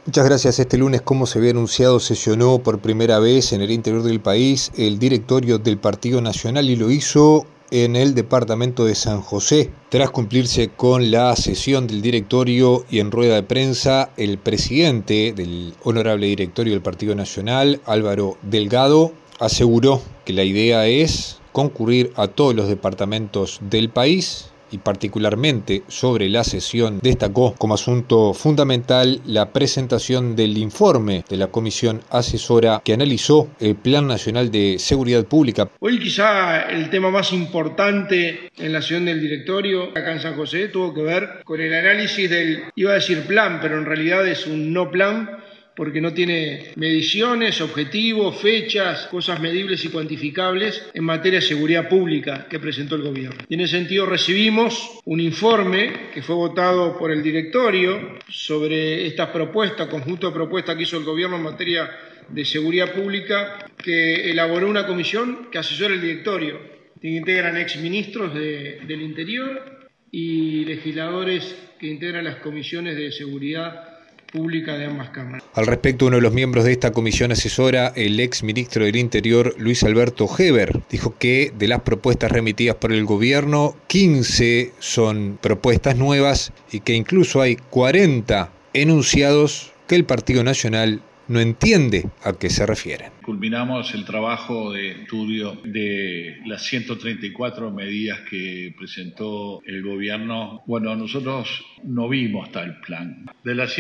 Muchas gracias. Este lunes, como se había anunciado, sesionó por primera vez en el interior del país el directorio del Partido Nacional y lo hizo en el departamento de San José. Tras cumplirse con la sesión del directorio y en rueda de prensa, el presidente del honorable directorio del Partido Nacional, Álvaro Delgado, aseguró que la idea es concurrir a todos los departamentos del país y particularmente sobre la sesión destacó como asunto fundamental la presentación del informe de la Comisión Asesora que analizó el Plan Nacional de Seguridad Pública. Hoy quizá el tema más importante en la sesión del directorio acá en San José tuvo que ver con el análisis del, iba a decir plan, pero en realidad es un no plan, porque no tiene mediciones, objetivos, fechas, cosas medibles y cuantificables en materia de seguridad pública que presentó el gobierno. Y en ese sentido recibimos un informe que fue votado por el directorio sobre estas propuestas, conjunto de propuestas que hizo el gobierno en materia de seguridad pública, que elaboró una comisión que asesora el directorio, que integran exministros del Interior y legisladores que integran las comisiones de seguridad pública de ambas cámaras. Al respecto, uno de los miembros de esta comisión asesora, el ex ministro del Interior, Luis Alberto Heber, dijo que de las propuestas remitidas por el gobierno, 15 son propuestas nuevas y que incluso hay 40 enunciados que el Partido Nacional no entiende a qué se refieren. Culminamos el trabajo de estudio de las 134 medidas que presentó el gobierno. Bueno, nosotros no vimos tal plan. De las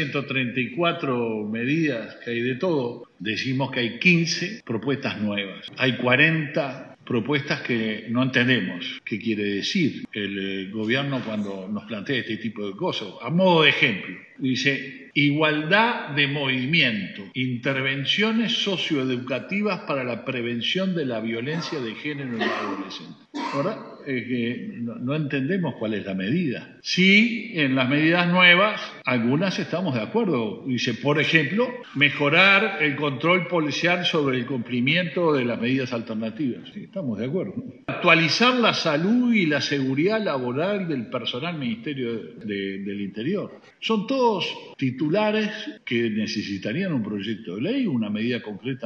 134 medidas que hay de todo, decimos que hay 15 propuestas nuevas. Hay 40 propuestas que no entendemos qué quiere decir el gobierno cuando nos plantea este tipo de cosas. A modo de ejemplo, dice igualdad de movimiento, intervenciones socioeducativas para la prevención de la violencia de género en los adolescentes. Ahora, no entendemos cuál es la medida. Sí, en las medidas nuevas, algunas estamos de acuerdo. Dice, por ejemplo, mejorar el control policial sobre el cumplimiento de las medidas alternativas. Sí, estamos de acuerdo. Actualizar la salud y la seguridad laboral del personal Ministerio del Interior. Son todos titulares que necesitarían un proyecto de ley, una medida concreta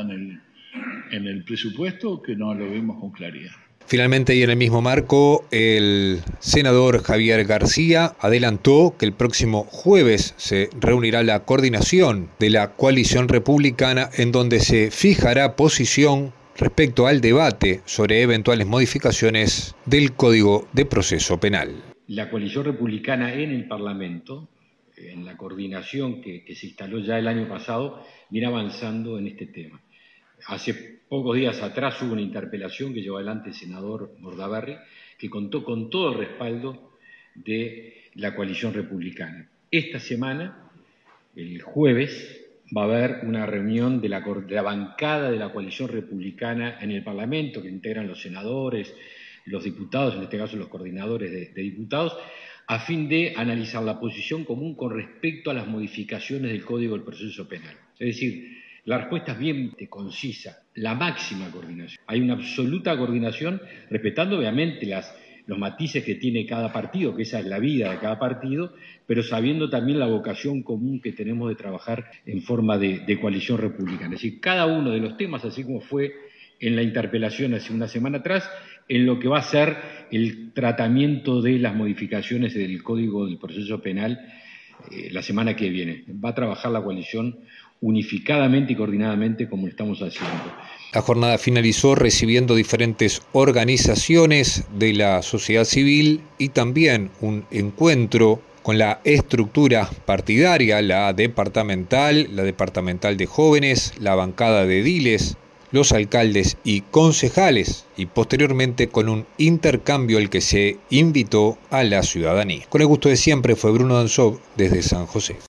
en el presupuesto que no lo vemos con claridad. Finalmente, y en el mismo marco, el senador Javier García adelantó que el próximo jueves se reunirá la coordinación de la coalición republicana en donde se fijará posición respecto al debate sobre eventuales modificaciones del Código de Proceso Penal. La coalición republicana en el Parlamento, en la coordinación que se instaló ya el año pasado, viene avanzando en este tema. Hace pocos días atrás hubo una interpelación que llevó adelante el senador Bordaberry, que contó con todo el respaldo de la coalición republicana. Esta semana, el jueves, va a haber una reunión de la bancada de la coalición republicana en el Parlamento, que integran los senadores, los diputados, en este caso los coordinadores de diputados, a fin de analizar la posición común con respecto a las modificaciones del Código del Proceso Penal. Es decir, la respuesta es bien concisa, la máxima coordinación. Hay una absoluta coordinación, respetando obviamente los matices que tiene cada partido, que esa es la vida de cada partido, pero sabiendo también la vocación común que tenemos de trabajar en forma de coalición republicana. Es decir, cada uno de los temas, así como fue en la interpelación hace una semana atrás, en lo que va a ser el tratamiento de las modificaciones del Código del Proceso Penal la semana que viene. Va a trabajar la coalición unificadamente y coordinadamente como lo estamos haciendo. La jornada finalizó recibiendo diferentes organizaciones de la sociedad civil y también un encuentro con la estructura partidaria, la departamental de jóvenes, la bancada de ediles, los alcaldes y concejales, y posteriormente con un intercambio al que se invitó a la ciudadanía. Con el gusto de siempre, fue Bruno Danzov desde San José.